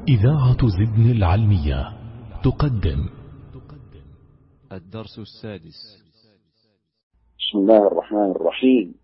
إذاعة زدن العلمية تقدم الدرس السادس. بسم الله الرحمن الرحيم،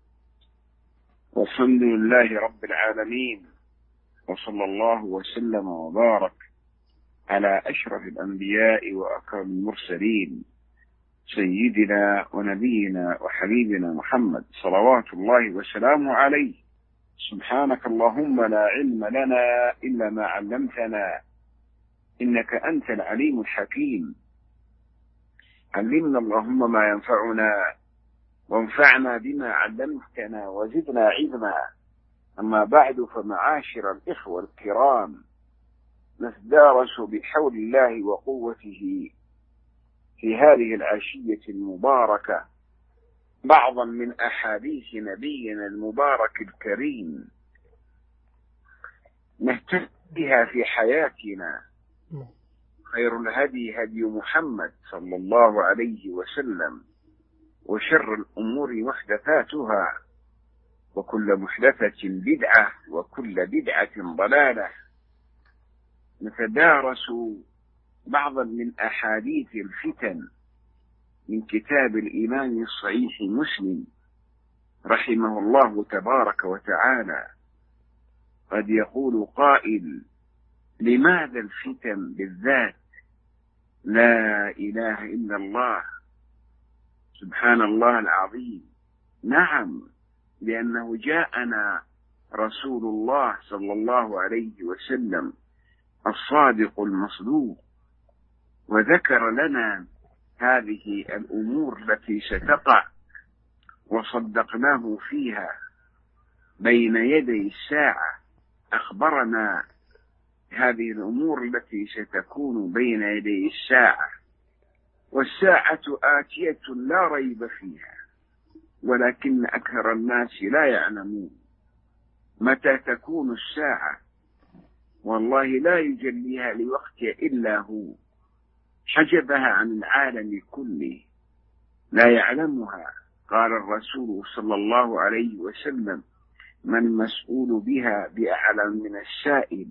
والحمد لله رب العالمين، وصلى الله وسلم وبارك على أشرف الأنبياء وأكرم المرسلين سيدنا ونبينا وحبيبنا محمد صلوات الله وسلامه عليه. سبحانك اللهم لا علم لنا إلا ما علمتنا إنك أنت العليم الحكيم. علمنا اللهم ما ينفعنا وانفعنا بما علمتنا وزدنا علما. أما بعد، فمعاشر الإخوة الكرام، نتدارس بحول الله وقوته في هذه العشية المباركة بعضا من أحاديث نبينا المبارك الكريم نهتدي بها في حياتنا. خير الهدي هدي محمد صلى الله عليه وسلم، وشر الأمور محدثاتها، وكل محدثة بدعة، وكل بدعة ضلالة. نتدارس بعضا من أحاديث الفتن من كتاب الإمام الصحيح مسلم رحمه الله تبارك وتعالى. قد يقول قائل: لماذا الفتن بالذات؟ لا إله إلا الله، سبحان الله العظيم. نعم، لأنه جاءنا رسول الله صلى الله عليه وسلم الصادق المصدوق وذكر لنا هذه الأمور التي ستقع، وصدقناه فيها بين يدي الساعة. أخبرنا هذه الأمور التي ستكون بين يدي الساعة، والساعة آتية لا ريب فيها، ولكن أكثر الناس لا يعلمون متى تكون الساعة. والله لا يجليها لوقتها إلا هو، حجبها عن العالم كله، لا يعلمها. قال الرسول صلى الله عليه وسلم: من المسؤول بها بأعلم من السائل.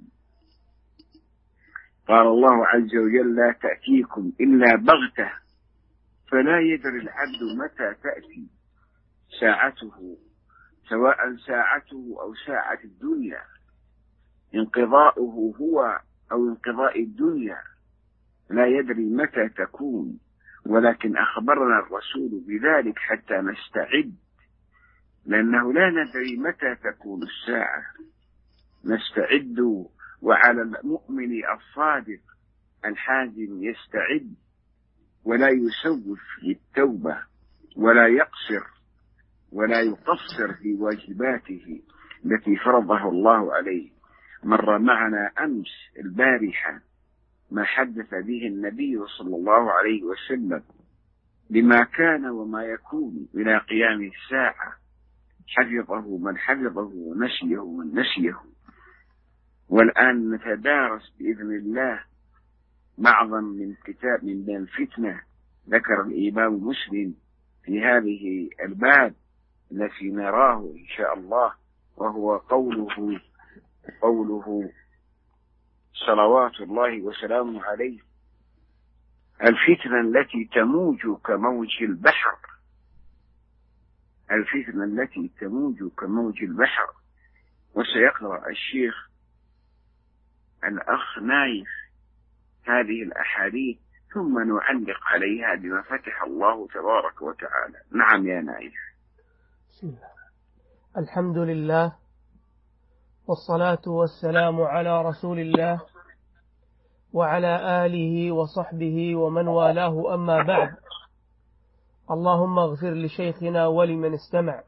قال الله عز وجل: لا تأتيكم إلا بغتة، فلا يدري العبد متى تأتي ساعته، سواء ساعته أو ساعة الدنيا، انقضاؤه هو أو انقضاء الدنيا، لا يدري متى تكون. ولكن أخبرنا الرسول بذلك حتى نستعد، لأنه لا ندري متى تكون الساعة. نستعد، وعلى المؤمن الصادق الحازم يستعد ولا يسوف في التوبة، ولا يقصر ولا يقصر في واجباته التي فرضها الله عليه. مر معنا أمس البارحة ما حدث به النبي صلى الله عليه وسلم بما كان وما يكون إلى قيام الساعة. حفظه من حفظه ونسيه من نسيه. والآن نتدارس بإذن الله بعضا من كتاب من الفتنة ذكر الإمام مسلم في هذه الباب التي نراه إن شاء الله، وهو قوله صلوات الله وسلامه عليه: الفتنة التي تموج كموج البحر. الفتنة التي تموج كموج البحر. وسيقرأ الشيخ الأخ نايف هذه الأحاديث، ثم نعلق عليها بما فتح الله تبارك وتعالى. نعم يا نايف. بسم الله، الحمد لله، والصلاة والسلام على رسول الله وعلى آله وصحبه ومن والاه، أما بعد. اللهم اغفر لشيخنا ولمن استمع.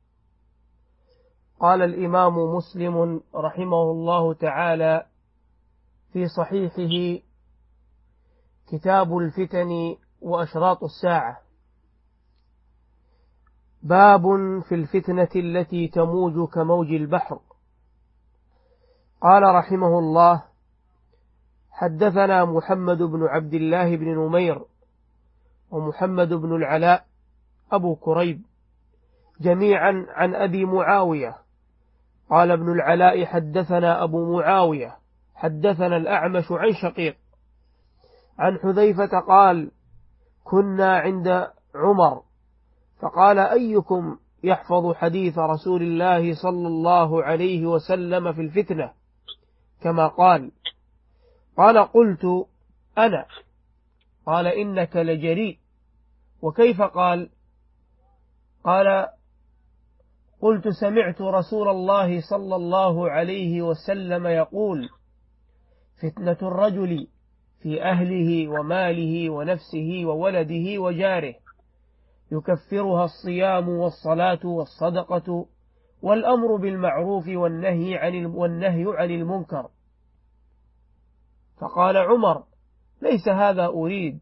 قال الإمام مسلم رحمه الله تعالى في صحيحه: كتاب الفتن وأشراط الساعة، باب في الفتنة التي تموج كموج البحر. قال رحمه الله: حدثنا محمد بن عبد الله بن نمير ومحمد بن العلاء أبو كريب جميعا عن أبي معاوية. قال ابن العلاء: حدثنا أبو معاوية حدثنا الأعمش عن شقيق عن حذيفة قال: كنا عند عمر فقال: أيكم يحفظ حديث رسول الله صلى الله عليه وسلم في الفتنة كما قال؟ قال: قلت: أنا. قال: إنك لجريء. وكيف قال؟ قال: قلت: سمعت رسول الله صلى الله عليه وسلم يقول: فتنة الرجل في أهله وماله ونفسه وولده وجاره يكفرها الصيام والصلاة والصدقة والأمر بالمعروف والنهي عن المنكر. فقال عمر: ليس هذا أريد،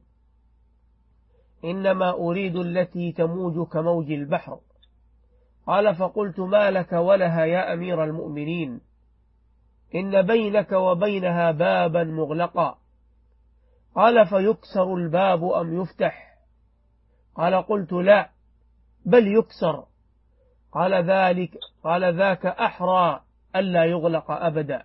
إنما أريد التي تموج كموج البحر. قال: فقلت: ما لك ولها يا أمير المؤمنين؟ إن بينك وبينها بابا مغلقا. قال: فيكسر الباب أم يفتح؟ قال: قلت: لا، بل يكسر. قال: ذاك أحرى ألا يغلق أبدا.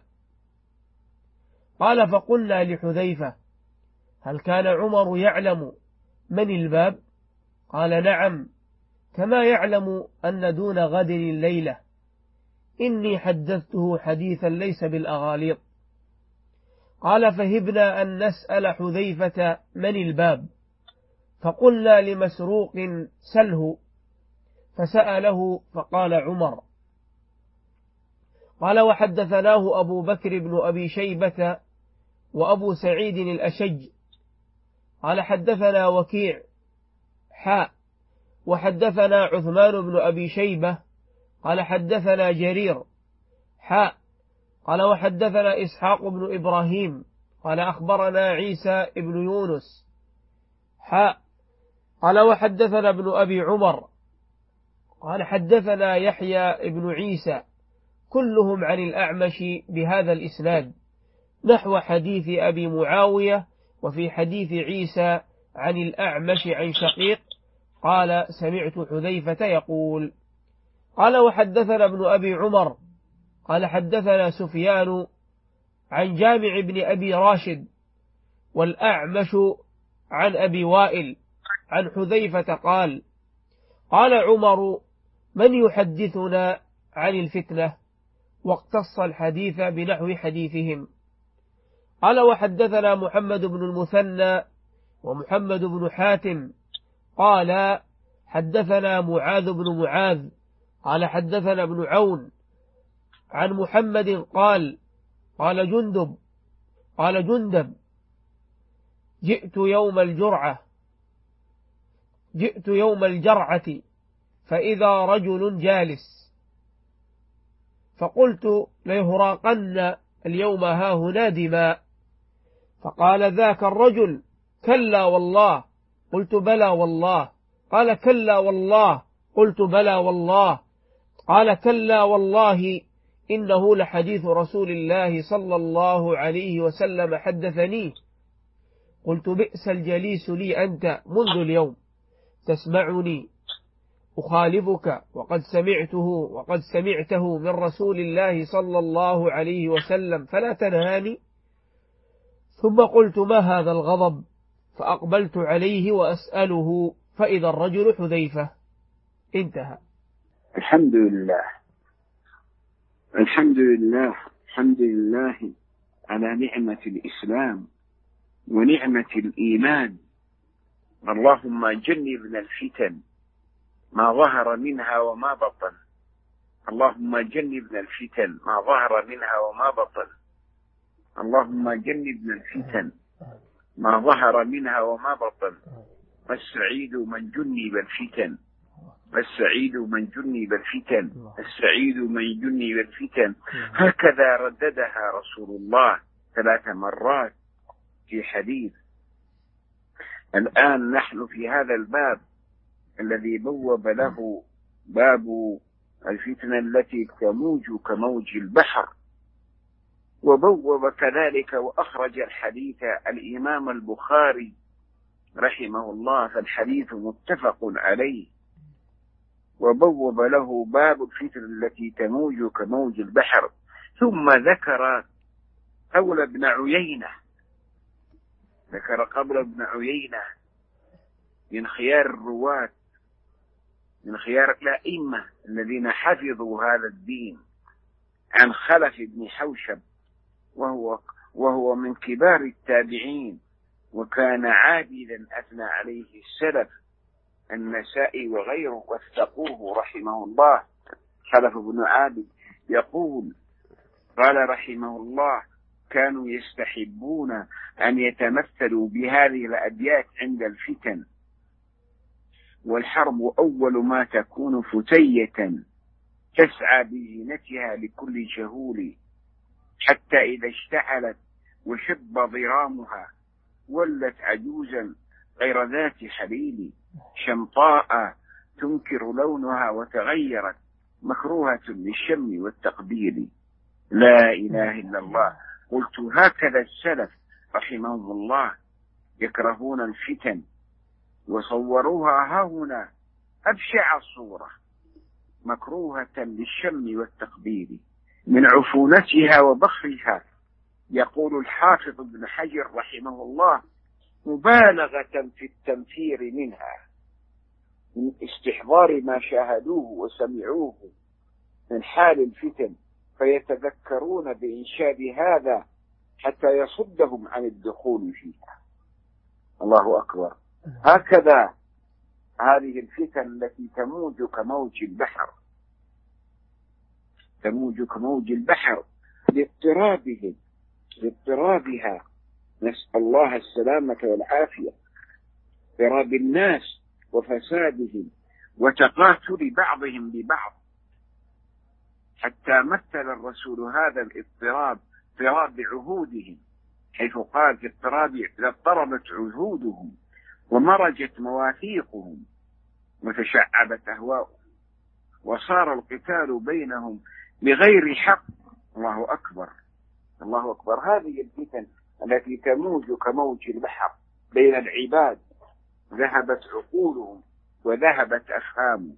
قال: فقلنا لحذيفة: هل كان عمر يعلم من الباب؟ قال: نعم، كما يعلم أن دون غد الليلة. إني حدثته حديثا ليس بالأغاليط. قال: فهبنا أن نسأل حذيفة من الباب، فقلنا لمسروق: سله. فسأله فقال عمر. قال: وحدثناه أبو بكر بن أبي شيبة وأبو سعيد الأشج قال: حدثنا وكيع وحدثنا عثمان بن أبي شيبة قال: حدثنا جرير قال: وحدثنا إسحاق بن إبراهيم قال: أخبرنا عيسى بن يونس قال: وحدثنا ابن أبي عمر قال: حدثنا يحيى بن عيسى كلهم عن الأعمش بهذا الإسناد نحو حديث أبي معاوية. وفي حديث عيسى عن الأعمش عن شقيق قال: سمعت حذيفة يقول. قال: وحدثنا ابن أبي عمر قال: حدثنا سفيان عن جامع بن أبي راشد والأعمش عن أبي وائل عن حذيفة قال: قال عمر: من يحدثنا عن الفتنة؟ واقتص الحديث بنحو حديثهم. قال: وحدثنا محمد بن المثنى ومحمد بن حاتم قال: حدثنا معاذ بن معاذ قال: حدثنا ابن عون عن محمد قال جندب: جئت يوم الجرعة فإذا رجل جالس، فقلت: ليهراقن اليوم هاهنا دماء. فقال ذاك الرجل: كلا والله. قلت: بلى والله. قال: كلا والله. قلت: بلى والله. قال: كلا والله، إنه لحديث رسول الله صلى الله عليه وسلم حدثني. قلت: بئس الجليس لي أنت منذ اليوم، تسمعني أخالفك وقد سمعته من رسول الله صلى الله عليه وسلم فلا تنهاني. ثم قلت: ما هذا الغضب؟ فأقبلت عليه وأسأله فإذا الرجل حذيفة. انتهى. الحمد لله الحمد لله على نعمة الإسلام ونعمة الإيمان. اللهم جنبنا الفتن ما ظهر منها وما بطن. اللهم جنبنا الفتن ما ظهر منها وما بطن. اللهم جنبنا الفتن ما ظهر منها وما بطن. والسعيد من جنب الفتن، والسعيد من جنب الفتن، السعيد من جنب الفتن. هكذا رددها رسول الله 3 مرات في حديث. الآن نحن في هذا الباب الذي بوب له باب الفتنة التي تموج كموج البحر، وبوب كذلك وأخرج الحديث الإمام البخاري رحمه الله، فالحديث متفق عليه. وبوب له باب الفتنة التي تموج كموج البحر، ثم ذكر قول ابن عيينة، ذكر قول ابن عيينة من خيار الرواة، من خيار الأئمة الذين حفظوا هذا الدين، عن خلف بن حوشب، وهو من كبار التابعين، وكان عابدا أثنى عليه السلف. النسائي وغيره وثقوه رحمه الله. خلف بن عابد يقول، قال رحمه الله: كانوا يستحبون أن يتمثلوا بهذه الأبيات عند الفتن، والحرب أول ما تكون فتية تسعى بزينتها لكل جهول، حتى إذا اشتعلت وشب ضرامها ولت عجوزا غير ذات حليل، شمطاء تنكر لونها وتغيرت مكروهة للشم والتقبيل. لا إله إلا الله. قلت: هكذا السلف رحمهم الله يكرهون الفتن، وصوروها هاهنا أبشع الصورة، مكروهة للشم والتقبيل، من عفونتها وبخرها. يقول الحافظ ابن حجر رحمه الله: مبالغة في التنفير منها، من استحضار ما شاهدوه وسمعوه من حال الفتن، فيتذكرون بإنشاد هذا حتى يصدهم عن الدخول فيها. الله أكبر. هكذا هذه الفتن التي تموج كموج البحر، تموج كموج البحر لاضطرابها، نسأل الله السلامة والعافية، اضطراب الناس وفسادهم وتقاتل بعضهم ببعض، حتى مثل الرسول هذا الاضطراب اضطراب عهودهم، حيث قال: في اضطراب إذا اضطربت عهودهم ومرجت مواثيقهم وتشعبت أهواؤهم، وصار القتال بينهم بغير حق. الله أكبر، الله أكبر. هذه الفتن التي تموج كموج البحر بين العباد، ذهبت عقولهم وذهبت أفهامهم.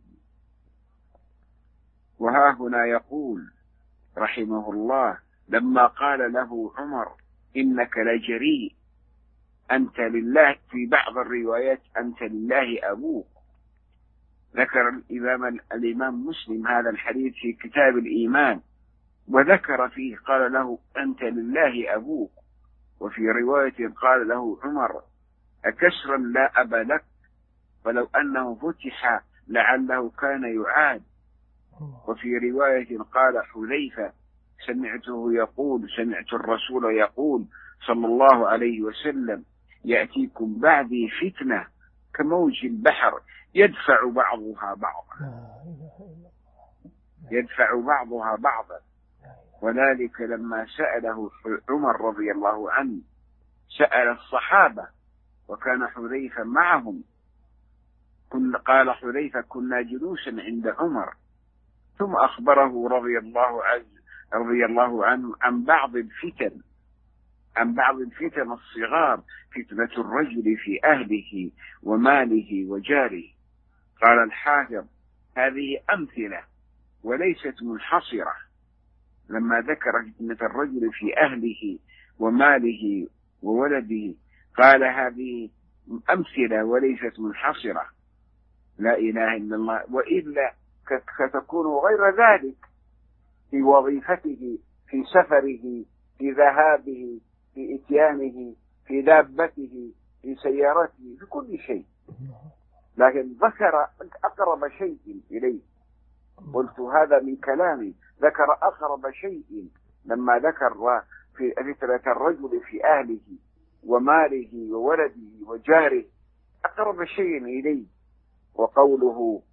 وها هنا يقول رحمه الله: لما قال له عمر: إنك لجريء، أنت لله، في بعض الروايات أنت لله أبوك. ذكر الإمام مسلم هذا الحديث في كتاب الإيمان، وذكر فيه قال له: أنت لله أبوك. وفي رواية قال له عمر: أكسرا لا أب لك، فلو أنه فتح لعله كان يعاد. وفي رواية قال حذيفة: سمعت الرسول يقول صلى الله عليه وسلم: يأتيكم بعدي فتنة كموج البحر يدفع بعضها بعضا. وذلك لما سأله عمر رضي الله عنه، سأل الصحابة وكان حذيفة معهم، قال حذيفة: كنا جلوسا عند عمر، ثم أخبره رضي الله عنه عن بعض الفتن الصغار، فتنة الرجل في أهله وماله وجاره. قال الحافظ: هذه أمثلة وليست منحصرة. لما ذكر فتنة الرجل في أهله وماله وولده قال: هذه أمثلة وليست منحصرة. لا إله إلا الله. وإلا ستكون غير ذلك في وظيفته، في سفره، في ذهابه، في إتيانه، في دابته، في سيارته، في كل شيء. لكن ذكر أقرب شيء إليه. قلت هذا من كلامي، ذكر أقرب شيء لما ذكر في فتنة الرجل في أهله وماله وولده وجاره، أقرب شيء إليه. وقوله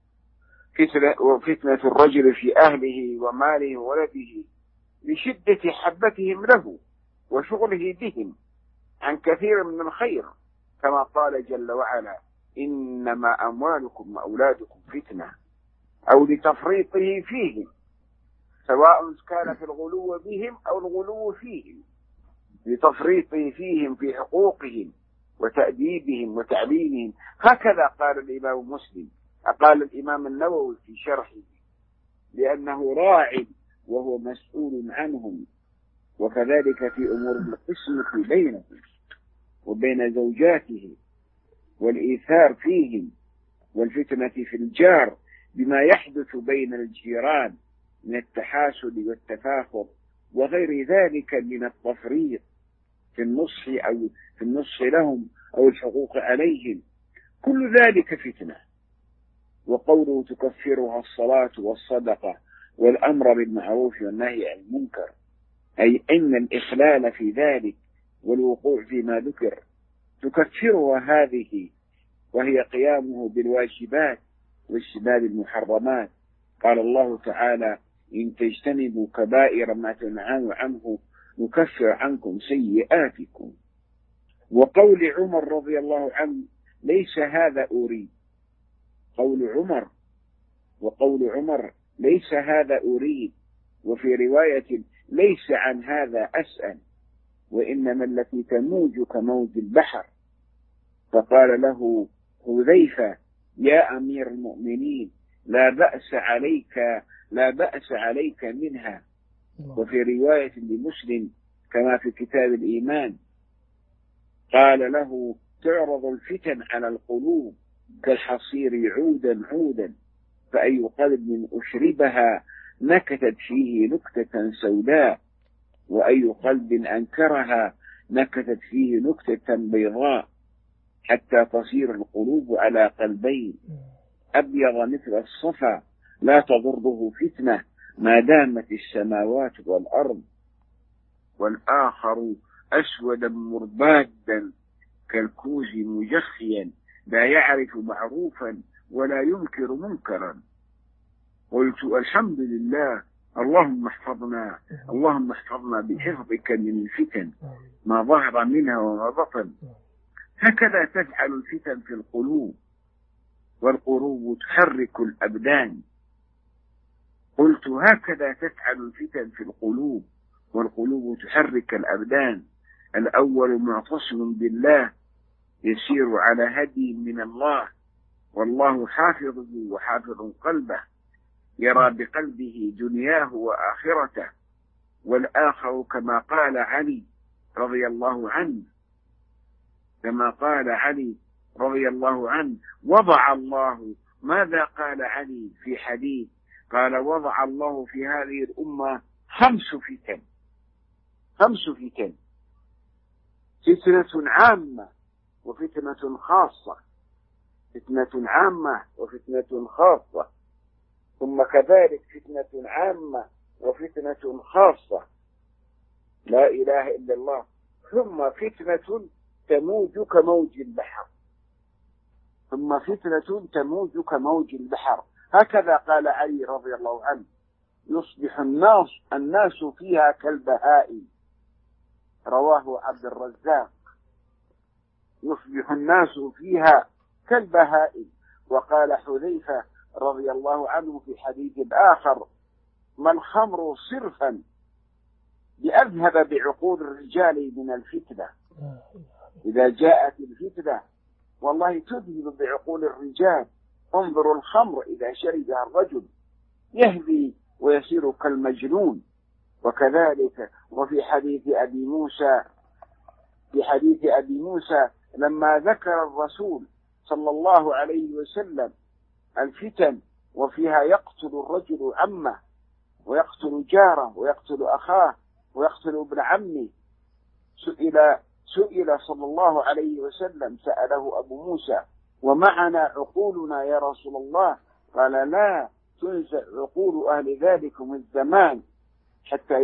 فتنة الرجل في أهله وماله وولده لشدة حبتهم له وشغله بهم عن كثير من الخير، كما قال جل وعلا: إنما أموالكم وأولادكم فتنة، أو لتفريطه فيهم، سواء كان في الغلو بهم أو الغلو فيهم، لتفريطه فيهم في حقوقهم وتأديبهم وتعليمهم. هكذا قال الإمام مسلم، قال الإمام النووي في شرحه: لأنه راع وهو مسؤول عنهم، وكذلك في أمور القسمة بينه وبين زوجاته والإيثار فيهم والفتنة في الجار بما يحدث بين الجيران من التحاسد والتفاخر وغير ذلك من التفريط في النصح لهم أو الحقوق عليهم، كل ذلك فتنة. وقوله تكفرها الصلاة والصدقة والأمر بالمعروف والنهي عن المنكر، أي أن الإخلال في ذلك والوقوع فيما ذكر تكفرها هذه، وهي قيامه بالواجبات واجتناب المحرمات. قال الله تعالى: إن تجتنبوا كبائر ما تنهون عنه نكفر عنكم سيئاتكم. وقول عمر رضي الله عنه: ليس هذا أريد. وقول عمر: ليس هذا أريد. وفي رواية: ليس عن هذا أسأل، وإنما التي تموج كموج البحر. فقال له حذيفة: يا أمير المؤمنين، لا بأس عليك منها. وفي رواية لمسلم كما في كتاب الإيمان قال له: تعرض الفتن على القلوب كالحصير عودا عودا، فأي قلب أشربها نكتت فيه نكتة سوداء، وأي قلب أنكرها نكتت فيه نكتة بيضاء، حتى تصير القلوب على قلبين أبيض مثل الصفا لا تضره فتنة ما دامت السماوات والأرض، والآخر أسودا مربادا كالكوز مجخيا لا يعرف معروفا ولا ينكر منكرا. قلت: الحمد لله، اللهم احفظنا بحفظك من الفتن ما ظهر منها وما بطن. هكذا تفعل الفتن في القلوب، والقلوب تحرك الأبدان. قلت: هكذا تفعل الفتن في القلوب والقلوب تحرك الأبدان. الأول معتصم بالله يسير على هدي من الله، والله حافظه وحافظ قلبه، يرى بقلبه دنياه وآخرته. والآخر كما قال علي رضي الله عنه وضع الله، ماذا قال علي في حديث؟ قال: وضع الله في هذه الأمة 5 فتن، فتنة عامة وفتنة خاصة، ثم كذلك فتنة عامة وفتنة خاصة، لا إله إلا الله، ثم فتنة تموج كموج البحر. هكذا قال علي رضي الله عنه: يصبح الناس فيها كالبهائم. رواه عبد الرزاق. يصبح الناس فيها كالبهائم. وقال حذيفة رضي الله عنه في حديث آخر: ما الخمر صرفا لأذهب بعقول الرجال من الفتنة. إذا جاءت الفتنة والله تذهب بعقول الرجال. انظروا الخمر إذا شربها الرجل يهدي ويصير كالمجنون. وكذلك وفي حديث أبي موسى لما ذكر الرسول صلى الله عليه وسلم الفتن وفيها يقتل الرجل عمه ويقتل جاره ويقتل أخاه ويقتل ابن عمه، سئل صلى الله عليه وسلم، سأله أبو موسى: ومعنا عقولنا يا رسول الله؟ قال: لا تنزع عقول أهل ذلكم الزمان حتى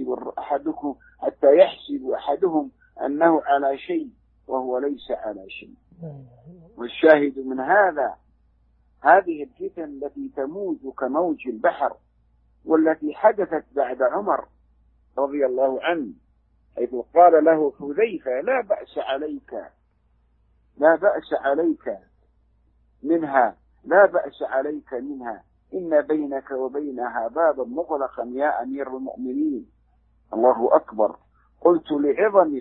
يحسب أحدهم أنه على شيء وهو ليس على شيء. والشاهد من هذه الفتن التي تموج كموج البحر، والتي حدثت بعد عمر رضي الله عنه، حيث قال له حذيفة: لا بأس عليك منها إن بينك وبينها بابا مغلقا يا أمير المؤمنين. الله أكبر. قلت: لعظم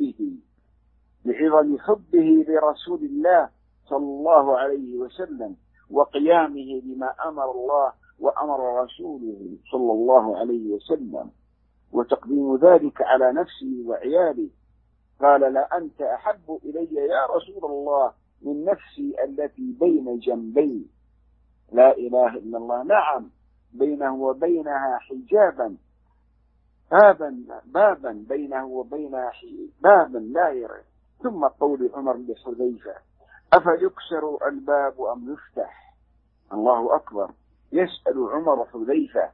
حبه لرسول الله صلى الله عليه وسلم وقيامه بما أمر الله وأمر رسوله صلى الله عليه وسلم. وتقديم ذلك على نفسي وعيالي. قال: لا أنت أحب إلي يا رسول الله من نفسي التي بين جنبي. لا إله إلا الله. نعم، بينه وبينها حجابا، بابا بينه وبينها بابا لا يرى. ثم قول عمر لحذيفة: أفيكسر الباب أم يفتح؟ الله أكبر. يسأل عمر حذيفة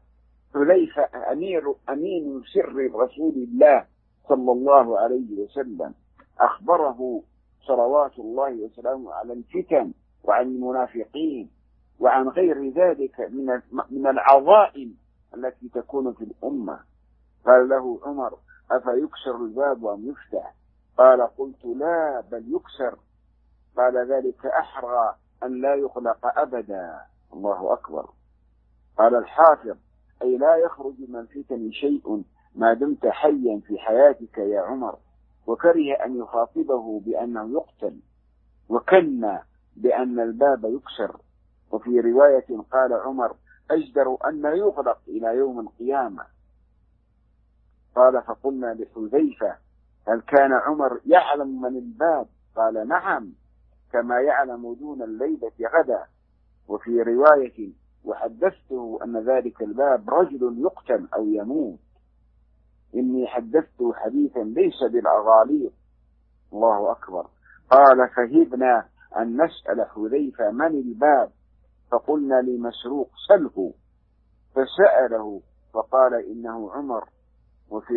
أمين سر رسول الله صلى الله عليه وسلم، أخبره صلوات الله وسلامه على الفتن وعن المنافقين وعن غير ذلك من العظائم التي تكون في الأمة. قال له عمر: أفيكسر الباب أم يفتح؟ قال: قلت: لا، بل يكسر. قال: ذلك أحرى أن لا يغلق أبدا. الله أكبر. قال الحافظ: أي لا يخرج من الفتن شيء ما دمت حيا في حياتك يا عمر. وكره أن يخاطبه بأنه يقتل، وكنا بأن الباب يكسر. وفي رواية قال عمر: أجدر أن يغلق إلى يوم القيامة. قال: فقلنا لحذيفة: هل كان عمر يعلم من الباب؟ قال: نعم، كما يعلم دون الليلة غدا. وفي رواية: وحدثته أن ذلك الباب رجل يقتل أو يموت. إني حدثته حديثا ليس بالأغاليط. الله أكبر. قال: فهبنا أن نسأل حذيفة من الباب، فقلنا لمسروق: سله. فسأله فقال: إنه عمر. وفي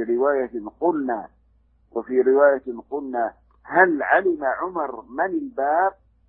رواية قلنا: هل علم عمر من الباب؟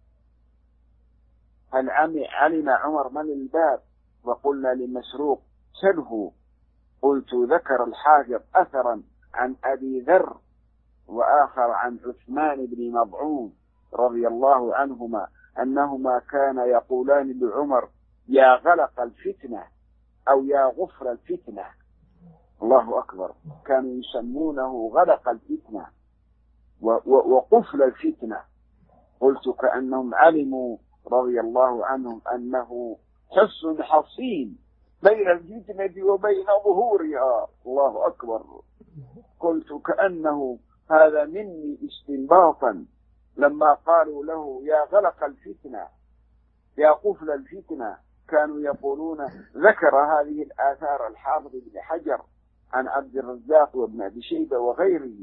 وقلنا لمسروق: سله. قلت: ذكر الحافظ أثرا عن أبي ذر وآخر عن عثمان بن مضعون رضي الله عنهما أنهما كان يقولان لعمر: يا غلق الفتنة أو يا غفر الفتنة. الله أكبر. كانوا يسمونه غلق الفتنة وقفل الفتنة. قلت: كأنهم علموا رضي الله عنهم أنه حصن حصين بين الفتنة وبين ظهورها. الله أكبر. قلت: كأنه هذا مني استنباطا لما قالوا له يا غلق الفتنة يا قفل الفتنة. كانوا يقولون، ذكر هذه الآثار الحافظ بن حجر عن عبد الرزاق وابن أبي شيبة وغيره.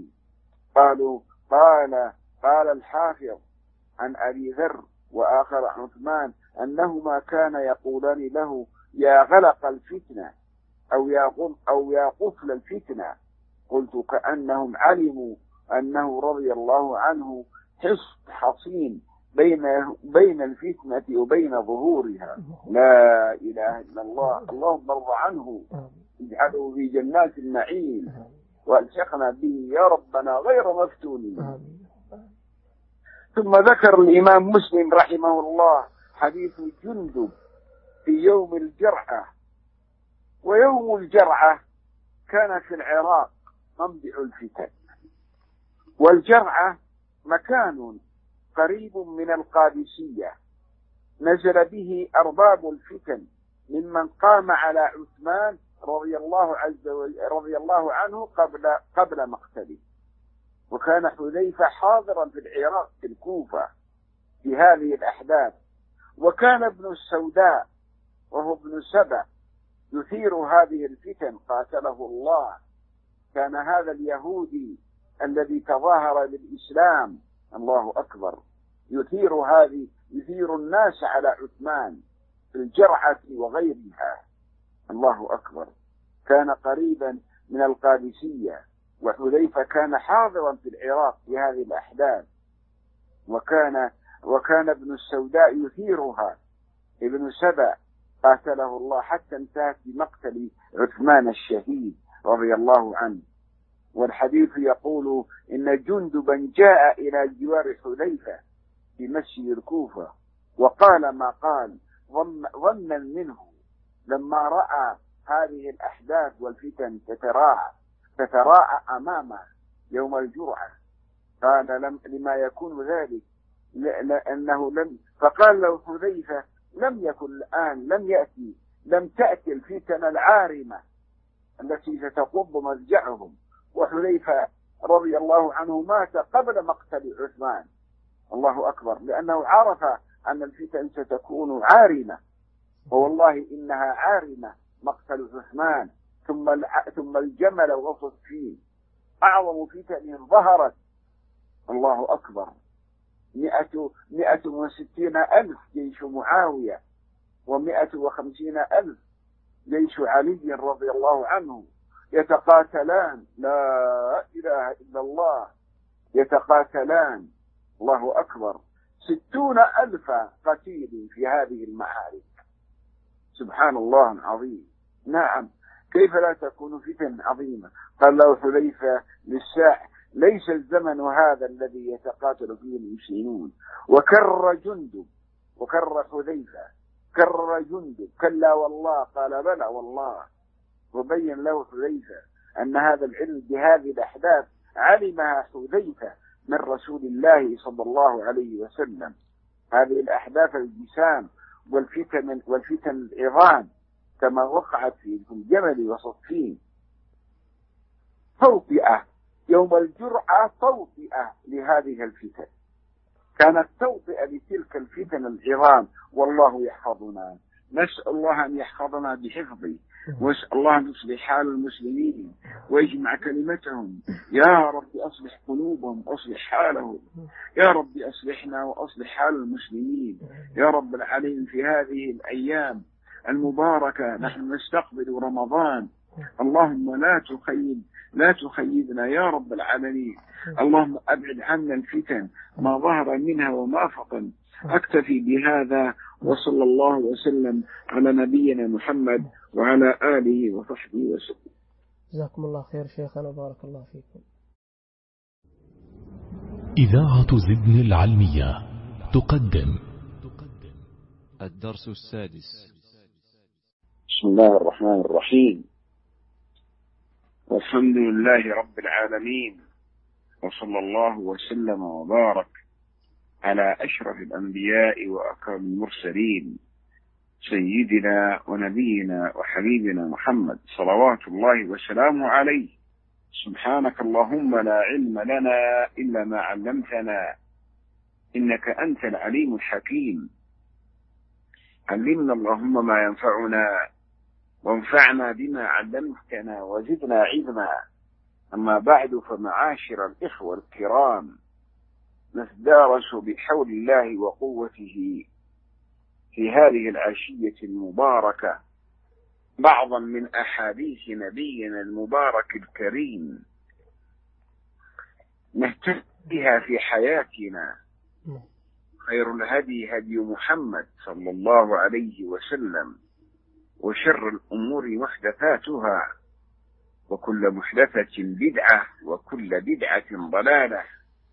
قال الحافظ عن أبي ذر وآخر عن عثمان أنهما كان يقولان له: يا غلق الفتنة أو يا قفل الفتنة. قلت: كأنهم علموا أنه رضي الله عنه حصين بين الفتنة وبين ظهورها. لا إله إلا الله. اللهم ارض عنه، اجعله في جنات النعيم، والحقنا به يا ربنا غير مفتونين. ثم ذكر الإمام مسلم رحمه الله حديث جندب في يوم الجرعة. ويوم الجرعة كان في العراق منبع الفتن. والجرعة مكان قريب من القادسية نزل به أرباب الفتن ممن قام على عثمان رضي الله عنه قبل مقتله. وكان حذيفة حاضرا في العراق في الكوفة في هذه الأحداث. وكان ابن السوداء وهو ابن سبأ يثير هذه الفتن قاتله الله. كان هذا اليهودي الذي تظاهر بالإسلام، الله أكبر، يثير الناس على عثمان في الجرعة وغيرها. الله أكبر. كان قريبا من القادسية، وحذيفة كان حاضرا في العراق في هذه الأحداث. وكان ابن السوداء يثيرها. ابن سبأ قاتله الله حتى انتهت بمقتل عثمان الشهيد رضي الله عنه. والحديث يقول إن جندبا جاء إلى جوار حذيفة في مسجد الكوفة وقال ما قال ظنا منه لما رأى هذه الأحداث والفتن تتراءى أمامه يوم الجرعة. قال: لما يكون ذلك؟ لأنه فقال له حذيفة: لم يكن الآن، لم تأتي الفتن العارمة التي ستقض مضجعهم. وحذيفة رضي الله عنه مات قبل مقتل عثمان، الله أكبر، لأنه عرف أن الفتن ستكون عارمة، ووالله إنها عارمة. مقتل عثمان ثم الجمل وصفين أعظم فتن ظهرت، الله أكبر. 160,000 جيش معاوية، و150,000 جيش علي رضي الله عنه يتقاتلان، لا إله إلا الله، يتقاتلان، الله أكبر. 60,000 قتيل في هذه المعارك، سبحان الله العظيم. نعم، كيف لا تكون فتن عظيمة؟ قال له حذيفة للساح: ليس الزمن هذا الذي يتقاتل فيه المسلمون. وكر جندب، وكر حذيفة، كر جندب: كلا والله. قال: بلى والله. وبين له حذيفة أن هذا العلم بهذه الأحداث علمها حذيفة من رسول الله صلى الله عليه وسلم. هذه الأحداث الجسام والفتن العظام كما وقعت في الجمل وصفين. توطئة يوم الجرعة، توطئة لهذه الفتن، كانت توطئة لتلك الفتن العظام. والله يحفظنا، نسأل الله أن يحفظنا بحفظه، واسأل الله أن يصلح حال المسلمين ويجمع كلمتهم. يا رب أصلح قلوبهم وأصلح حالهم، يا رب أصلحنا وأصلح حال المسلمين يا رب العالمين. في هذه الأيام المباركة نحن نستقبل رمضان، اللهم لا تخيبنا يا رب العالمين. اللهم أبعد عنا الفتن ما ظهر منها وما بطن. أكتفي بهذا، وصلى الله وسلم على نبينا محمد وعلى آله وصحبه وسلم. جزاكم الله خير شيخنا، بارك الله فيكم. إذاعة زدن العلمية تقدم الدرس السادس. بسم الله الرحمن الرحيم، والحمد لله رب العالمين، وصلى الله وسلم وبارك على أشرف الأنبياء وأكرم المرسلين، سيدنا ونبينا وحبيبنا محمد صلوات الله وسلامه عليه. سبحانك اللهم لا علم لنا إلا ما علمتنا، إنك أنت العليم الحكيم. علمنا اللهم ما ينفعنا، وانفعنا بما علمتنا، وزدنا علما. أما بعد، فمعاشر الإخوة الكرام، نتدارس بحول الله وقوته في هذه العشية المباركة بعضا من أحاديث نبينا المبارك الكريم، نهتدي بها في حياتنا. خير الهدي هدي محمد صلى الله عليه وسلم، وشر الأمور محدثاتها، وكل محدثة بدعة، وكل بدعة ضلالة.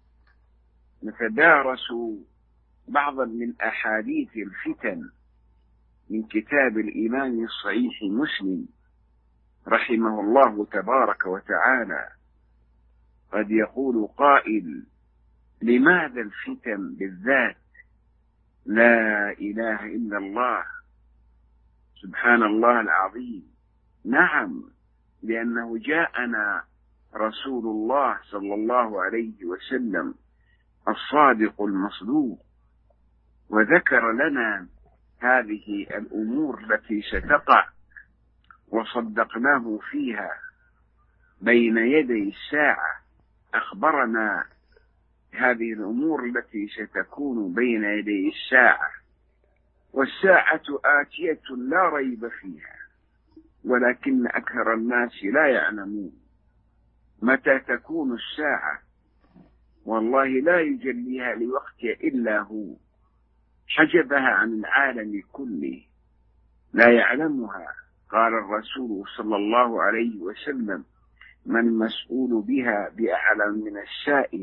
نتدارس بعضا من أحاديث الفتن من كتاب الإمام الصحيح مسلم رحمه الله تبارك وتعالى. قد يقول قائل: لماذا الفتن بالذات؟ لا إله إلا الله، سبحان الله العظيم. نعم، لأنه جاءنا رسول الله صلى الله عليه وسلم الصادق المصدوق، وذكر لنا هذه الأمور التي ستقع، وصدقناه فيها بين يدي الساعة. أخبرنا هذه الأمور التي ستكون بين يدي الساعة، والساعة آتية لا ريب فيها، ولكن أكثر الناس لا يعلمون متى تكون الساعة. والله لا يجليها لوقتها إلا هو، حجبها عن العالم كله، لا يعلمها. قال الرسول صلى الله عليه وسلم: من المسؤول بها بأعلم من السائل.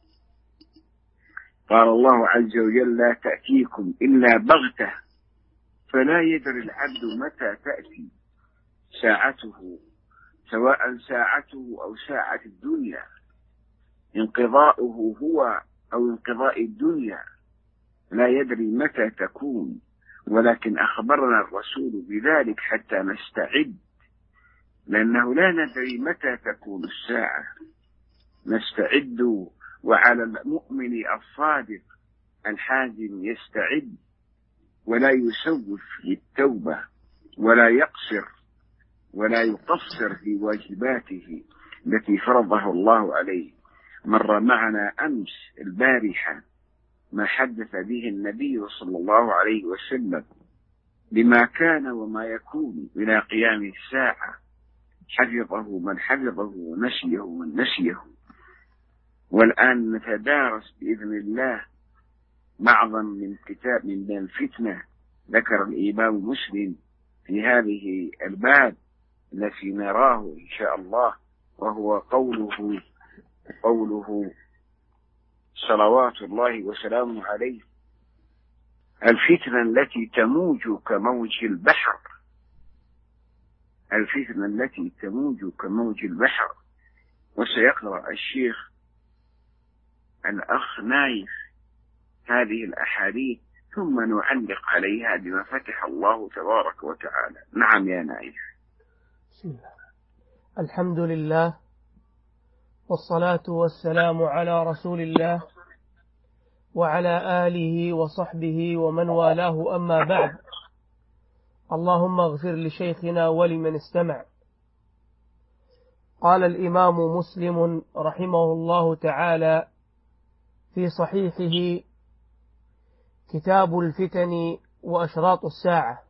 قال الله عز وجل: لا تأتيكم إلا بغتة، فلا يدري العبد متى تأتي ساعته، سواء ساعته أو ساعة الدنيا، انقضاؤه هو أو انقضاء الدنيا، لا يدري متى تكون. ولكن أخبرنا الرسول بذلك حتى نستعد لأنه لا ندري متى تكون الساعة. نستعد، وعلى المؤمن الصادق الحازم يستعد ولا يسوف للتوبة ولا يقصر ولا يقصر في واجباته التي فرضها الله عليه. مر معنا أمس البارحة ما حدث به النبي صلى الله عليه وسلم بما كان وما يكون إلى قيام الساعة، حفظه من حفظه ونسيه من نسيه. والآن نتدارس بإذن الله بعضا من كتاب من الفتنة ذكر الإمام مسلم في هذه الباب التي نراه إن شاء الله، وهو قوله صلوات الله وسلامه عليه: الفتنة التي تموج كموج البحر، الفتنة التي تموج كموج البحر. وسيقرأ الشيخ الأخ نايف هذه الأحاديث ثم نعلق عليها بما فتح الله تبارك وتعالى. نعم يا نايف. بسم الله، الحمد لله، والصلاة والسلام على رسول الله وعلى آله وصحبه ومن والاه، أما بعد. اللهم اغفر لشيخنا ولمن استمع. قال الإمام مسلم رحمه الله تعالى في صحيحه: كتاب الفتن وأشراط الساعة،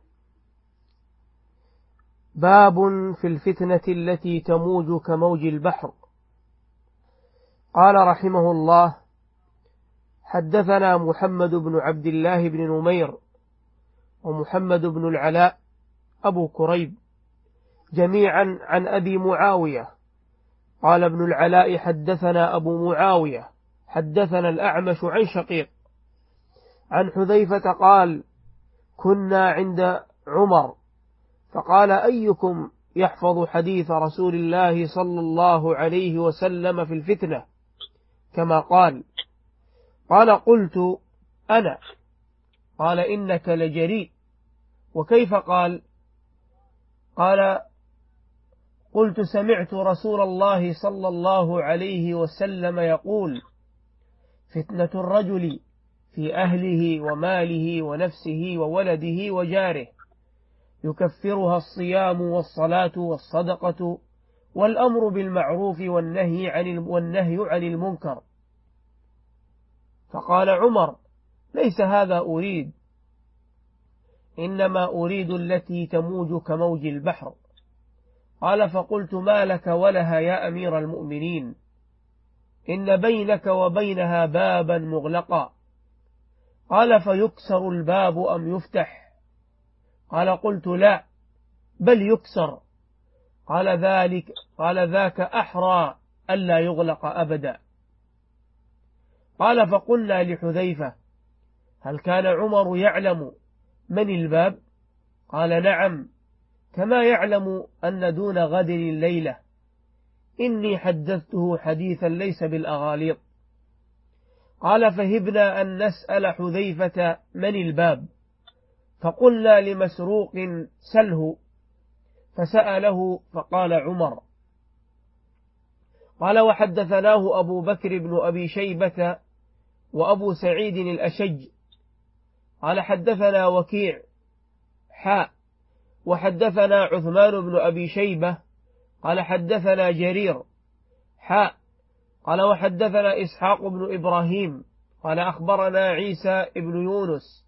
باب في الفتنة التي تموج كموج البحر. قال رحمه الله: حدثنا محمد بن عبد الله بن نمير ومحمد بن العلاء أبو كريب جميعا عن أبي معاوية. قال ابن العلاء: حدثنا أبو معاوية حدثنا الأعمش عن شقيق عن حذيفة قال: كنا عند عمر فقال: أيكم يحفظ حديث رسول الله صلى الله عليه وسلم في الفتنة كما قال؟ قال: قلت: أنا. قال: إنك لجريء. وكيف قال؟ قال: قلت: سمعت رسول الله صلى الله عليه وسلم يقول: فتنة الرجل في أهله وماله ونفسه وولده وجاره، يكفرها الصيام والصلاة والصدقة والأمر بالمعروف والنهي عن المنكر. فقال عمر: ليس هذا أريد، إنما أريد التي تموج كموج البحر. قال: فقلت: ما لك ولها يا أمير المؤمنين؟ إن بينك وبينها بابا مغلقا. قال: فيكسر الباب أم يفتح؟ قال: قلت: لا، بل يكسر. قال: ذاك أحرى ألا يغلق أبدا. قال: فقلنا لحذيفة: هل كان عمر يعلم من الباب؟ قال: نعم، كما يعلم أن دون غد الليلة إني حدثته حديثا ليس بالأغاليط. قال: فهبنا أن نسأل حذيفة من الباب، فقلنا لمسروق: سله. فسأله فقال عمر. قال: وحدثناه أبو بكر بن أبي شيبة وأبو سعيد الأشج قال: حدثنا وكيع وحدثنا عثمان بن أبي شيبة قال: حدثنا جرير قال: وحدثنا إسحاق بن إبراهيم قال: أخبرنا عيسى بن يونس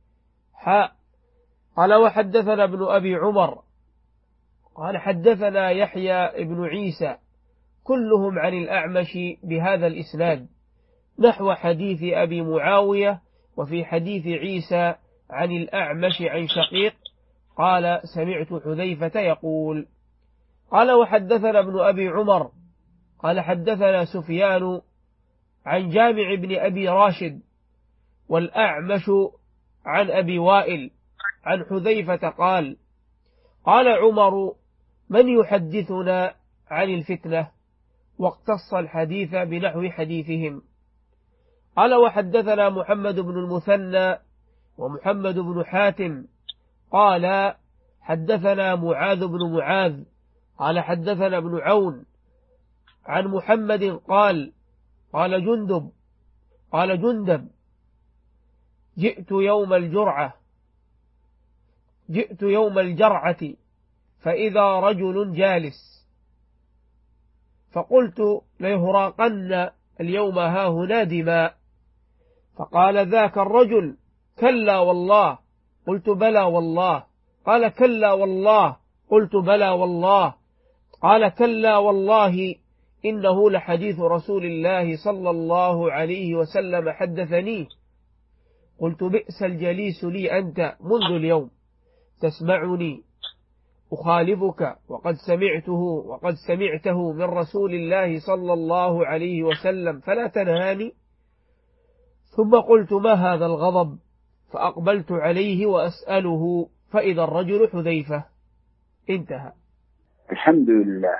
قال: وحدثنا ابن أبي عمر قال: حدثنا يحيى بن عيسى، كلهم عن الأعمش بهذا الإسناد نحو حديث أبي معاوية. وفي حديث عيسى عن الأعمش عن شقيق قال: سمعت حذيفة يقول. قال: وحدثنا ابن أبي عمر قال: حدثنا سفيان عن جامع بن أبي راشد والأعمش عن أبي وائل عن حذيفة قال: قال عمر: من يحدثنا عن الفتنة؟ واقتص الحديث بنحو حديثهم. قال: وحدثنا محمد بن المثنى ومحمد بن حاتم قال: حدثنا معاذ بن معاذ قال حدثنا ابن عون عن محمد قال جندب جئت يوم الجرعة فإذا رجل جالس فقلت ليهراقن اليوم هاهنا دماء، فقال ذاك الرجل كلا والله، قلت بلى والله، قال كلا والله، قلت بلى والله، قال كلا والله إنه لحديث رسول الله صلى الله عليه وسلم حدثني. قلت بئس الجليس لي أنت منذ اليوم، تسمعني أخالفك وقد سمعته من رسول الله صلى الله عليه وسلم فلا تنهاني. ثم قلت ما هذا الغضب، فأقبلت عليه وأسأله فإذا الرجل حذيفة. انتهى. الحمد لله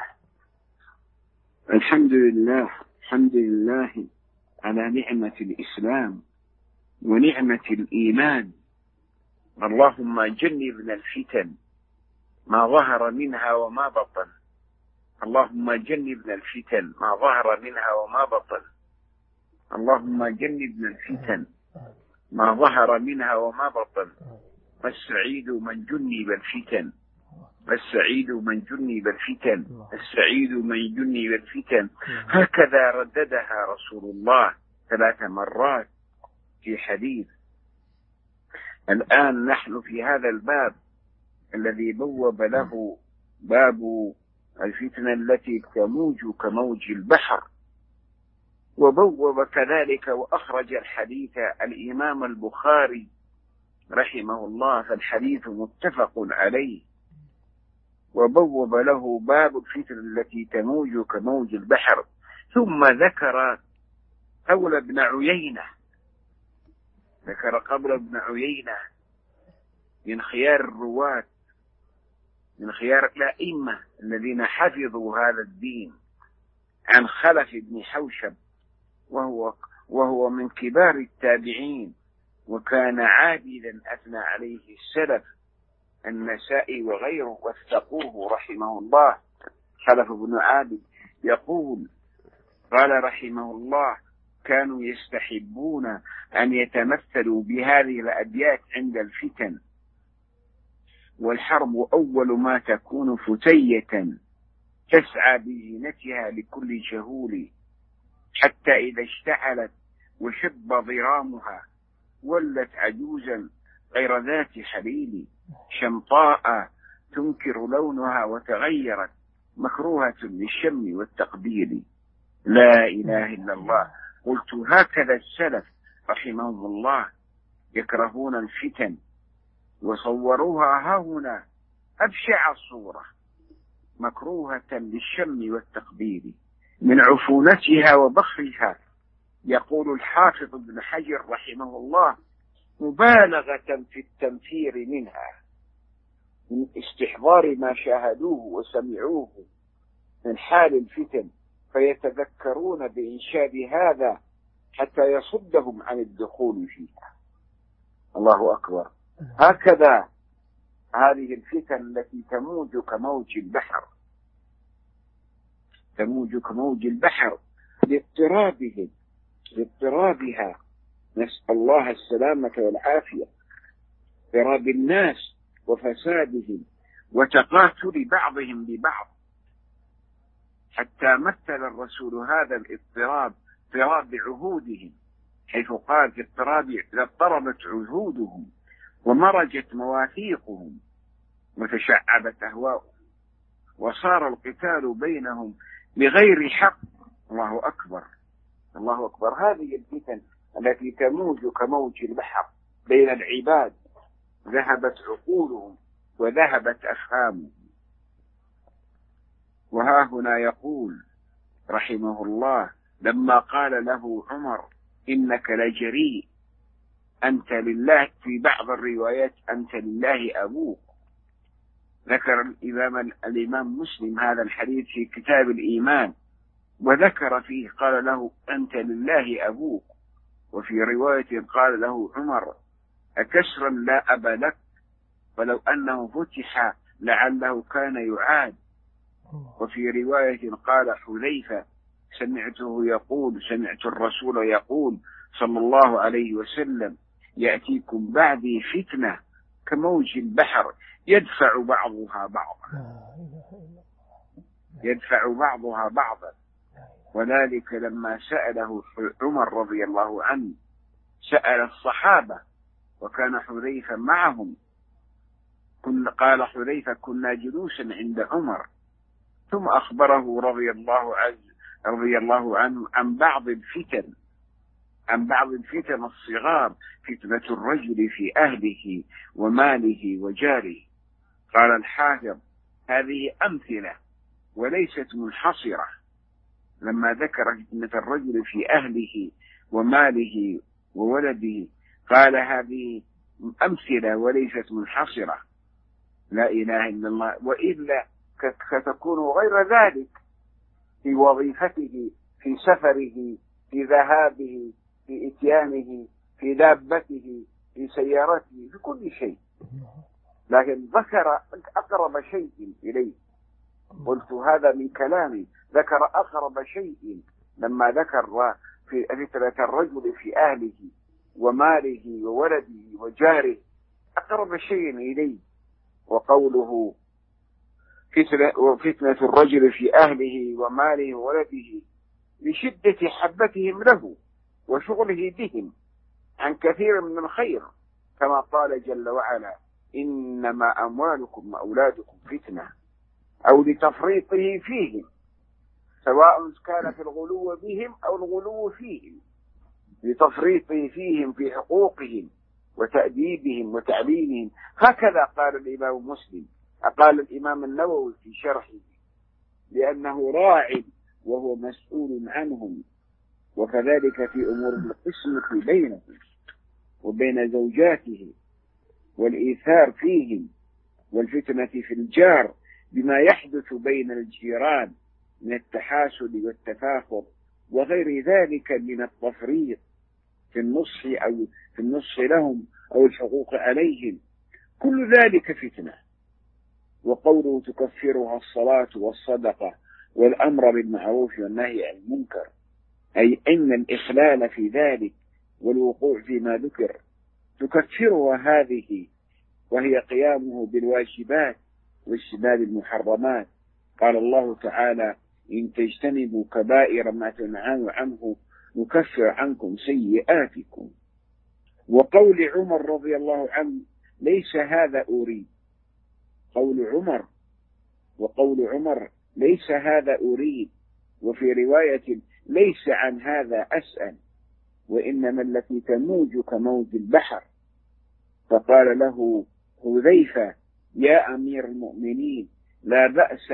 الحمد لله على نعمة الإسلام ونعمة الإيمان. اللهم جنبنا الفتن ما ظهر منها وما بطن، اللهم جنبنا الفتن ما ظهر منها وما بطن، اللهم جنبنا الفتن ما ظهر منها وما بطن. والسعيد من جنب الفتن، والسعيد من جنب الفتن، السعيد من جنب الفتن. هكذا رددها رسول الله 3 مرات في حديث. الآن نحن في هذا الباب الذي بوب له باب الفتنة التي تموج كموج البحر، وبوب كذلك وأخرج الحديث الإمام البخاري رحمه الله، فالحديث متفق عليه، وبوب له باب الفتنة التي تموج كموج البحر. ثم ذكر قول ابن عيينة، ذكر قول ابن عيينة من خيار الرواة، من خيار الأئمة الذين حفظوا هذا الدين، عن خلف بن حوشب، وهو من كبار التابعين، وكان عابدا أثنى عليه السلف النسائي وغيره وثقوه رحمه الله. خلف بن عابد يقول قال رحمه الله: كانوا يستحبون أن يتمثلوا بهذه الأبيات عند الفتن، والحرب أول ما تكون فتية تسعى بزينتها لكل جهول، حتى إذا اشتعلت وشب ضرامها ولت عجوزا غير ذات حليل، شمطاء تنكر لونها وتغيرت مكروهة للشم والتقبيل. لا إله إلا الله. قلت هكذا السلف رحمهم الله يكرهون الفتن، وصوروها هاهنا أبشع الصورة، مكروهة للشم والتقبيل من عفونتها وبخرها. يقول الحافظ ابن حجر رحمه الله: مبالغة في التنفير منها، من استحضار ما شاهدوه وسمعوه من حال الفتن، فيتذكرون بإنشاد هذا حتى يصدهم عن الدخول فيها. الله أكبر. هكذا هذه الفتن التي تموج كموج البحر، تموج كموج البحر لاضطرابها، نسأل الله السلامة والعافية، اضطراب الناس وفسادهم وتقاتل بعضهم ببعض، حتى مثل الرسول هذا الاضطراب اضطراب عهودهم، حيث قال في اضطراب إذا اضطربت عهودهم ومرجت مواثيقهم وتشعبت أهواؤهم وصار القتال بينهم بغير حق. الله أكبر، الله أكبر. هذه الفتن التي تموج كموج البحر بين العباد ذهبت عقولهم وذهبت أفهامهم. وها هنا يقول رحمه الله: لما قال له عمر: إنك لجريء، أنت لله، في بعض الروايات أنت لله أبوك. ذكر الإمام مسلم هذا الحديث في كتاب الإيمان، وذكر فيه قال له: أنت لله أبوك. وفي رواية قال له عمر: أكسرا لا أبا لك، ولو أنه فتح لعله كان يعاد. وفي رواية قال حذيفة سمعت الرسول يقول صلى الله عليه وسلم: يأتيكم بعدي فتنة كموج البحر يدفع بعضها بعضا. وذلك لما سأله عمر رضي الله عنه، سأل الصحابة وكان حذيفة معهم. قال حذيفة: كنا جلوسا عند عمر، ثم أخبره رضي الله عنه عن بعض الفتن الصغار: فتنة الرجل في أهله وماله وجاره. قال الحافظ: هذه أمثلة وليست منحصرة. لما ذكر فتنة الرجل في أهله وماله وولده قال هذه أمثلة وليست منحصرة. لا إله إلا الله. وإلا ستكون غير ذلك في وظيفته، في سفره، في ذهابه، في إتيانه، في دابته، في سيارته، في كل شيء. لكن ذكر أقرب شيء إليه. قلت هذا من كلامي، ذكر أقرب شيء لما ذكر في فتنة الرجل في أهله وماله وولده وجاره، أقرب شيء إليه. وقوله فتنة الرجل في أهله وماله وولده لشدة حبتهم له وشغله بهم عن كثير من الخير، كما قال جل وعلا: إنما أموالكم وأولادكم فتنة، أو لتفريطه فيهم، سواء كان في الغلو بهم أو الغلو فيهم، لتفريطه فيهم في حقوقهم وتأديبهم وتعليمهم. هكذا قال الإمام مسلم، قال الإمام النووي في شرحه: لأنه راع وهو مسؤول عنهم. وكذلك في أمور القسمة بينهم وبين زوجاته، والإيثار فيهم، والفتنة في الجار بما يحدث بين الجيران من التحاسد والتفاخر وغير ذلك من التفريط في النصح لهم أو الحقوق عليهم، كل ذلك فتنة. وقوله تكفرها الصلاة والصدقة والأمر بالمعروف والنهي عن المنكر، أي أن الإخلال في ذلك والوقوع فيما ذكر تكفرها هذه، وهي قيامه بالواجبات واجتناب المحرمات. قال الله تعالى: إن تجتنبوا كبائر ما تنهون عنه نكفر عنكم سيئاتكم. وقول عمر رضي الله عنه: ليس هذا أريد. وقول عمر: ليس هذا أريد. وفي رواية: ليس عن هذا أسأل، وإنما التي تموج كموج البحر. فقال له حذيفة: يا أمير المؤمنين، لا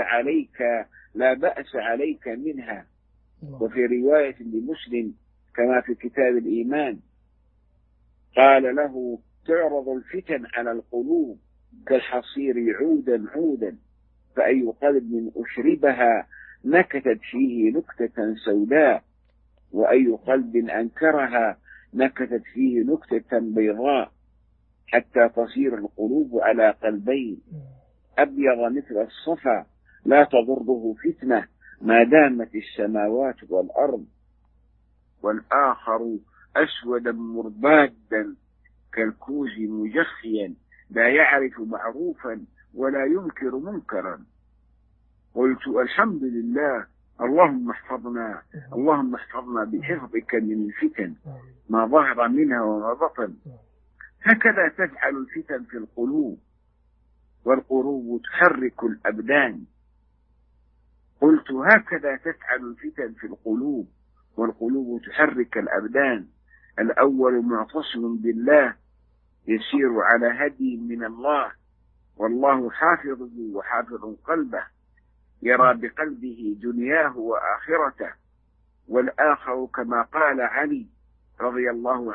بأس عليك منها. وفي رواية لمسلم كما في كتاب الإيمان قال له: تعرض الفتن على القلوب كالحصير عودا، فأي قلب أشربها نكتت فيه نكتة سوداء، وأي قلب أنكرها نكتت فيه نكتة بيضاء، حتى تصير القلوب على قلبين: أبيض مثل الصفا لا تضره فتنة ما دامت السماوات والأرض، والآخر أسودا مربادا كالكوز مجخيا لا يعرف معروفا ولا ينكر منكرا. قلت: الحمد لله، اللهم احفظنا بحفظك من الفتن ما ظهر منها وما بطن. هكذا تفعل الفتن في القلوب، والقلوب تحرك الأبدان. قلت: هكذا تفعل الفتن في القلوب والقلوب تحرك الأبدان. الأول معتصم بالله يسير على هدي من الله، والله حافظه وحافظ قلبه، يرى بقلبه دنياه وآخرته. والآخر كما قال علي رضي الله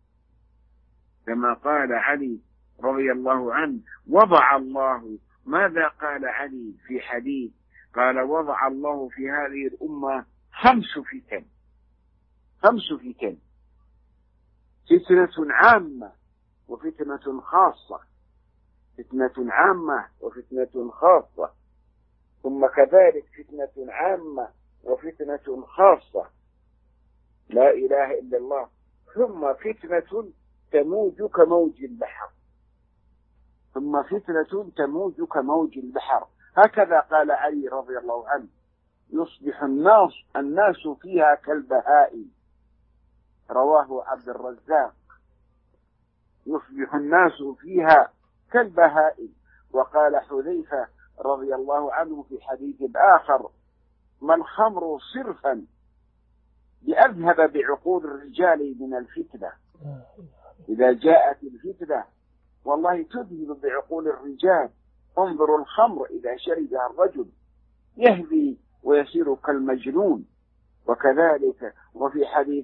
عنه وضع الله، ماذا قال علي في حديث؟ قال: وضع الله في هذه الأمة 5 فتن: فتنة عامة وفتنة خاصة، ثم كذلك فتنة عامة وفتنة خاصة، لا إله إلا الله، ثم فتنة تموج كموج البحر، ثم فتنة تموج كموج البحر. هكذا قال علي رضي الله عنه: يصبح الناس فيها كالبهائم. رواه عبد الرزاق: يصبح الناس فيها كالبهائم. وقال حذيفة رضي الله عنه في حديث آخر: ما الخمر صرفا لأذهب بعقول الرجال من الفتنة. إذا جاءت الفتنة والله تذهب بعقول الرجال. انظروا الخمر إذا شربها الرجل يهدي ويصير كالمجنون. وكذلك وفي حديث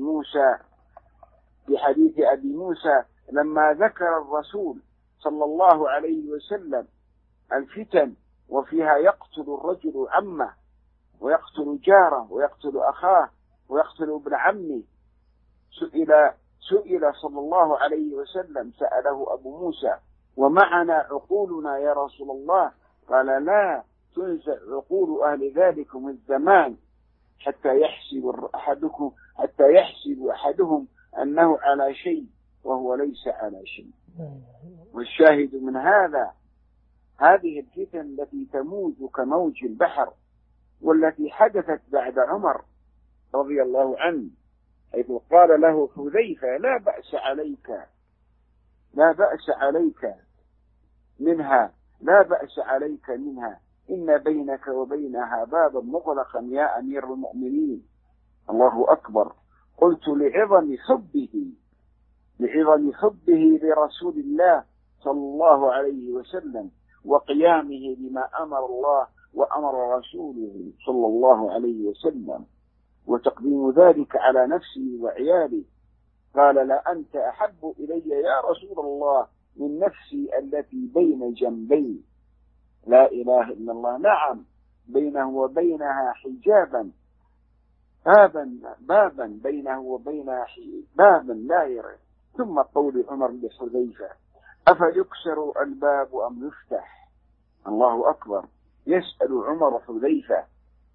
أبي موسى لما ذكر الرسول صلى الله عليه وسلم الفتن وفيها يقتل الرجل عمه ويقتل جاره ويقتل أخاه ويقتل ابن عمه، سئل صلى الله عليه وسلم، سأله أبو موسى: ومعنا عقولنا يا رسول الله؟ قال: لا تنزع عقول أهل ذلكم الزمان حتى يحسب أحدهم أنه على شيء وهو ليس على شيء. والشاهد من هذه الفتن التي تموج كموج البحر، والتي حدثت بعد عمر رضي الله عنه، حيث قال له حذيفة: لا بأس عليك منها، إن بينك وبينها بابا مغلقا يا أمير المؤمنين. الله أكبر. قلت: لعظم حبه لرسول الله صلى الله عليه وسلم وقيامه بما أمر الله وأمر رسوله صلى الله عليه وسلم، وتقديم ذلك على نفسه وعياله. قال: لا أنت أحب إلي يا رسول الله من نفسي التي بين جنبي. لا إله إلا الله. نعم، بينه وبينها حجابا، بابا بينه وبينها بابا لا يرى. ثم قول عمر لحذيفة: أفيكسر الباب أم يفتح؟ الله أكبر. يسأل عمر حذيفة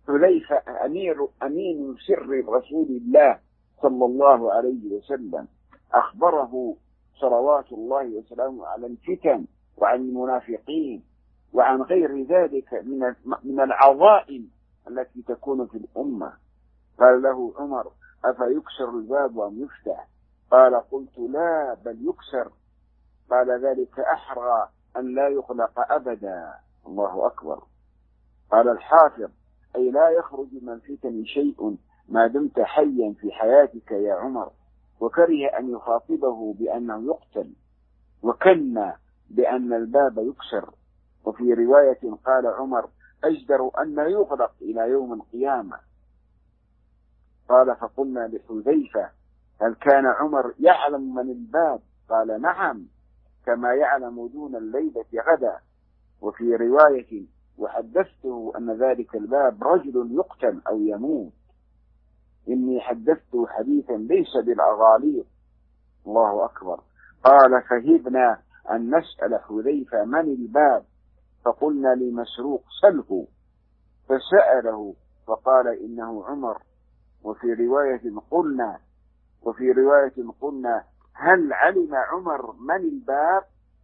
أمين سر رسول الله صلى الله عليه وسلم، أخبره صلوات الله وسلامه على الفتن وعن المنافقين وعن غير ذلك من العظائم التي تكون في الأمة. قال له عمر: أفيكسر الباب أم يفتح؟ قال: قلت: لا بل يكسر. قال: ذلك أحرى أن لا يغلق أبدا. الله أكبر. قال الحافظ: أي لا يخرج من الفتن شيء ما دمت حيا في حياتك يا عمر. وكره أن يخاطبه بأنه يقتل، وكنا بأن الباب يكسر. وفي رواية قال عمر: أجدر أن يغلق إلى يوم القيامة. قال: فقلنا لحذيفة: هل كان عمر يعلم من الباب؟ قال: نعم، كما يعلم دون الليلة غدا. وفي رواية: وحدثته أن ذلك الباب رجل يقتل أو يموت. إني حدثته حديثا ليس بالأغاليط. الله أكبر. قال: فهبنا أن نسأل حذيفة من الباب، فقلنا لمسروق: سله. فسأله فقال: إنه عمر. وفي رواية قلنا: هل علم عمر من الباب؟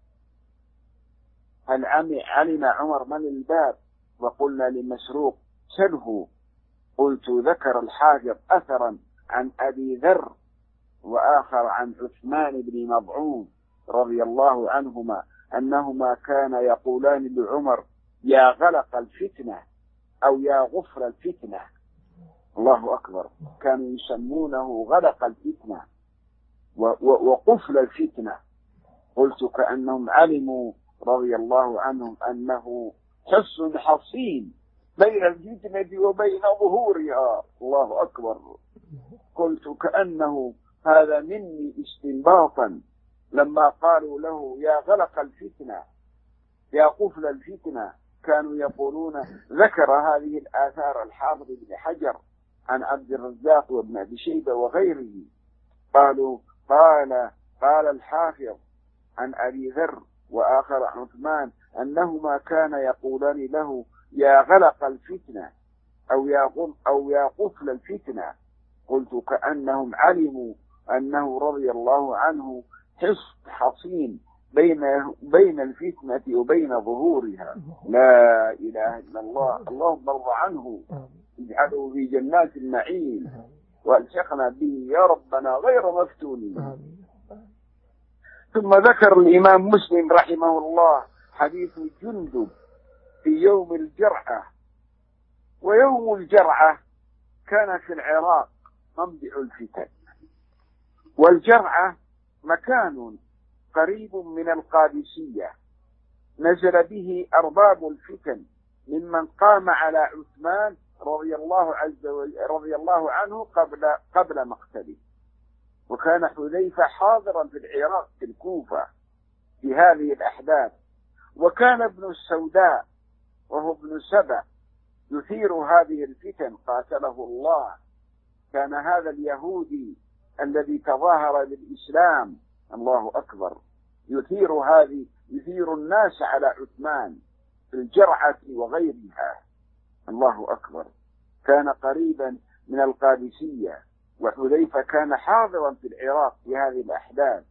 وقلنا لمسروق: سله. قلت: ذكر الحافظ أثرا عن أبي ذر وآخر عن عثمان بن مضعون رضي الله عنهما أنهما كان يقولان لعمر: يا غلق الفتنة أو يا غفر الفتنة. الله أكبر. كانوا يسمونه غلق الفتنة وقفل الفتنة. قلت: كأنهم علموا رضي الله عنهم أنه حصن حصين بين الفتنة وبين ظهورها. الله أكبر. قلت: كأنه هذا مني استنباطا لما قالوا له: يا غلق الفتنة يا قفل الفتنة. كانوا يقولون، ذكر هذه الآثار الحافظ بن حجر عن عبد الرزاق وابن أبي شيبة وغيره. قال الحافظ عن أبي ذر وآخر عن عثمان أنهما كان يقولان له: يا غلق الفتنة أو يا قفل الفتنة. قلت كأنهم علموا أنه رضي الله عنه حصين بين الفتنة وبين ظهورها. لا إله إلا الله. اللهم ارض عنه، اجعله في جنات النعيم، والحقنا به يا ربنا غير مفتونين. ثم ذكر الإمام مسلم رحمه الله حديث جندب في يوم الجرعة. ويوم الجرعة كان في العراق منبع الفتن، والجرعة مكان قريب من القادسية نزل به أرباب الفتن ممن قام على عثمان رضي الله عنه قبل مقتله. وكان حذيفة حاضرا في العراق في الكوفة في هذه الأحداث. وكان ابن السوداء وهو ابن سبأ يثير هذه الفتن قاتله الله. كان هذا اليهودي الذي تظاهر بالإسلام، الله أكبر، يثير الناس على عثمان في الجرعة وغيرها، الله أكبر. كان قريبا من القادسية، وحذيفة كان حاضرا في العراق في هذه الأحداث.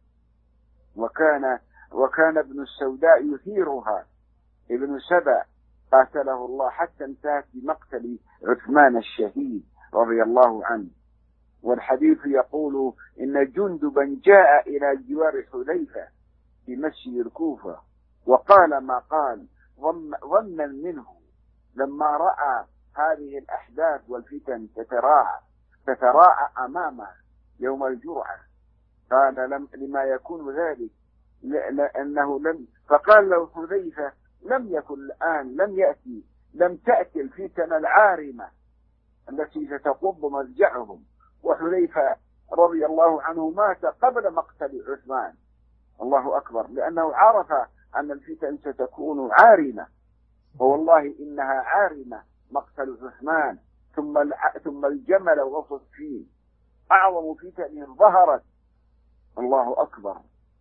وكان ابن السوداء يثيرها، ابن سبأ قاتله الله، حتى انتهت بمقتل عثمان الشهيد رضي الله عنه. والحديث يقول إن جندبا جاء إلى جوار حذيفة في مسجد الكوفة وقال ما قال ظنا منه لما رأى هذه الأحداث والفتن تتراعى أمامه يوم الجرعة. قال لما يكون ذلك لأنه فقال له حذيفة لم يكن الآن لم تأتي الفتن العارمة التي ستقض مضجعهم. وحذيفة رضي الله عنه مات قبل مقتل عثمان، الله أكبر، لأنه عرف أن الفتن ستكون عارمة، ووالله إنها عارمة. مقتل عثمان ثم الجمل وصفين أعظم فتن ظهرت، الله أكبر.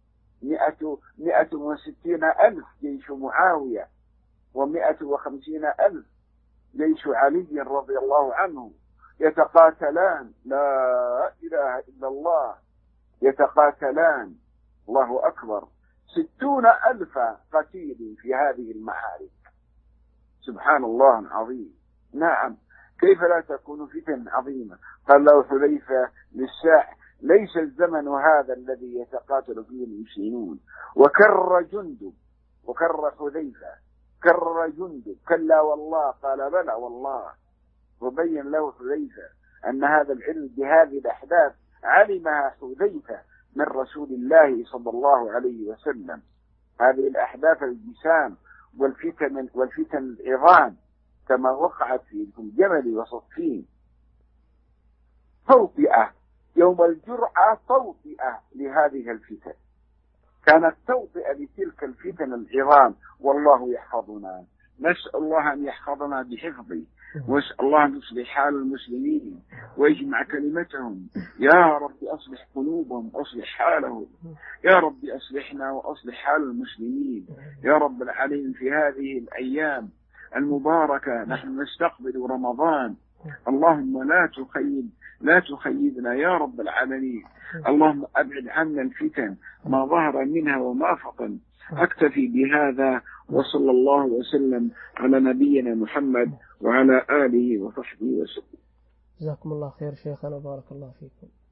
160,000 جيش معاوية، 150,000 جيش علي رضي الله عنه يتقاتلان، لا إله إلا الله، يتقاتلان، الله أكبر. 60,000 قتيل في هذه المعارك، سبحان الله العظيم. نعم، كيف لا تكون فتن عظيمة؟ قال له حذيفة للساح ليس الزمن هذا الذي يتقاتل فيه المسلمون. وكر حذيفة كر جندب كلا والله، قال بلى والله. وبين له حذيفة أن هذا العلم بهذه الأحداث علمها حذيفة من رسول الله صلى الله عليه وسلم. هذه الأحداث الجسام والفتن العظام كما وقعت في الجمل وصفين. توطئة يوم الجرعة، توطئة لهذه الفتن، كانت توطئة لتلك الفتن العظام. والله يحفظنا، نسأل الله أن يحفظنا بحفظه، واسأل الله أن يصلح حال المسلمين ويجمع كلمتهم. يا رب أصلح قلوبهم وأصلح حالهم، يا رب أصلحنا وأصلح حال المسلمين يا رب العالمين. في هذه الأيام المباركة نحن نستقبل رمضان، اللهم لا تخيبنا يا رب العالمين. اللهم أبعد عنا الفتن ما ظهر منها وما فطن. أكتفي بهذا، وصلى الله وسلم على نبينا محمد وعلى آله وصحبه وسلم. جزاكم الله خير شيخنا، بارك الله فيكم.